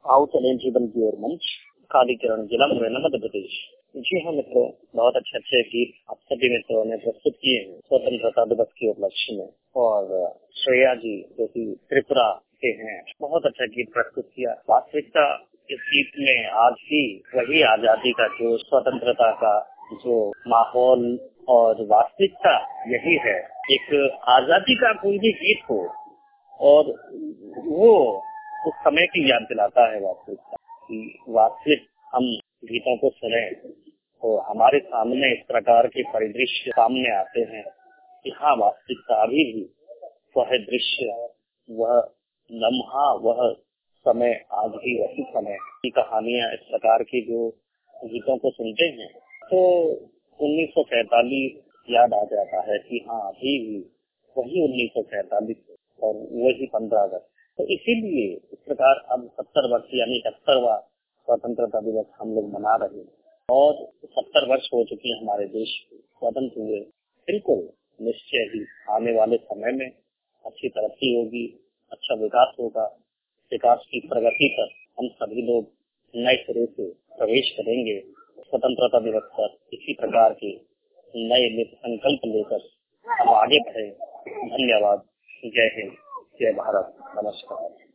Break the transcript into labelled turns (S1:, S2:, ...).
S1: आओ चलें जीवन की ओर मंच, कालीचरण जिला मुरैना मध्य प्रदेश। जी हाँ मित्रों, बहुत अच्छे गीत आप सभी मित्रों ने प्रस्तुत किए हैं स्वतंत्रता दिवस के उपलक्ष्य में। और श्रेया जी जो कि त्रिपुरा के हैं, बहुत अच्छा गीत प्रस्तुत किया। वास्तविकता इस गीत में आज भी वही आजादी का जो स्वतंत्रता का जो माहौल और वास्तविकता यही है। एक आजादी का कोई भी गीत हो और वो उस समय की याद दिलाता है वास्तविकता कि वास्तविक हम गीतों को सुने तो हमारे सामने इस प्रकार के परिदृश्य सामने आते हैं कि हाँ, वास्तविकता अभी भी वह दृश्य, वह लम्हा, वह समय आज भी वही समय की कहानियां इस प्रकार की जो गीतों को सुनते हैं तो 1947 याद आ जाता है कि हाँ, अभी भी वही 1947 और वही 15 अगस्त। तो इसीलिए इस प्रकार अब 70 वर्ष यानी 71वां स्वतंत्रता दिवस हम लोग मना रहे हैं और 70 वर्ष हो चुके हैं हमारे देश स्वतंत्र हुए। बिल्कुल निश्चय ही आने वाले समय में अच्छी तरक्की होगी, अच्छा विकास होगा। विकास की प्रगति पर हम सभी लोग नए सिरे से प्रवेश करेंगे। स्वतंत्रता दिवस पर इसी प्रकार के नए संकल्प लेकर हम आगे बढ़े। धन्यवाद। जय हिंद, जय भारत, नमस्कार।